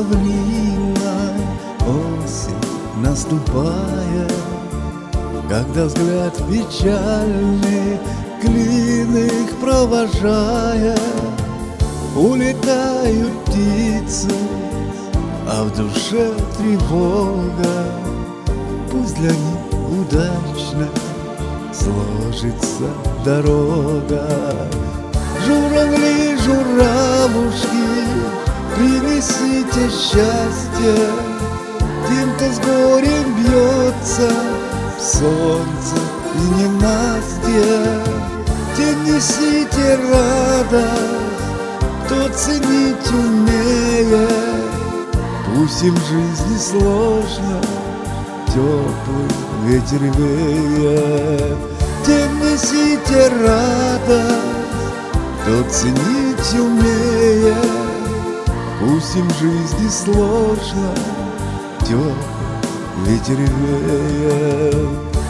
журавлиной осень наступает, когда взгляд печальный клин их провожая. Улетают птицы, а в душе тревога. Пусть для них удачно сложится дорога. Журавли, журавушки, принесите счастье тем, кто с горем бьется в солнце и ненастье. Тем несите радость, кто ценить умеет. Пусть им в жизни сложно, теплый ветер веет. Тем несите радость, кто ценить умеет. Пусть им в жизни сложно, теплый ветер веет.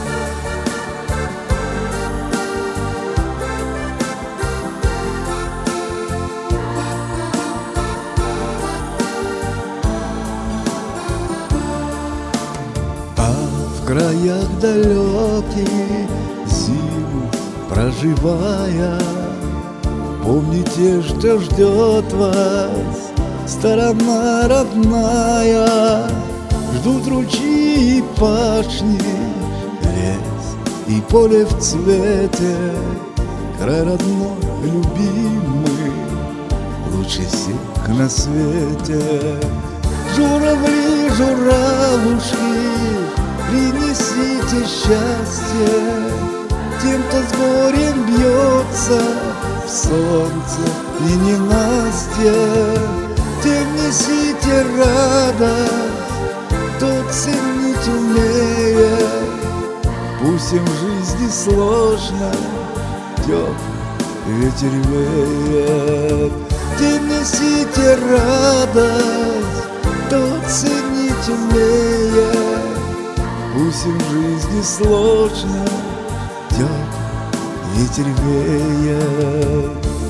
В краях далеких зиму проживая, помните, что ждет вас сторона родная. Ждут ручьи и пашни, лес и поле в цвете. Край родной, любимый, лучше всех на свете. Журавли, журавушки, принесите счастье тем, кто с горем бьется в солнце и ненастье. Тем несите радость, кто ценить умеет. Пусть им в жизни сложно, теплый ветер веет. Тем несите радость, кто ценить умеет. Пусть им в жизни сложно, теплый ветер веет.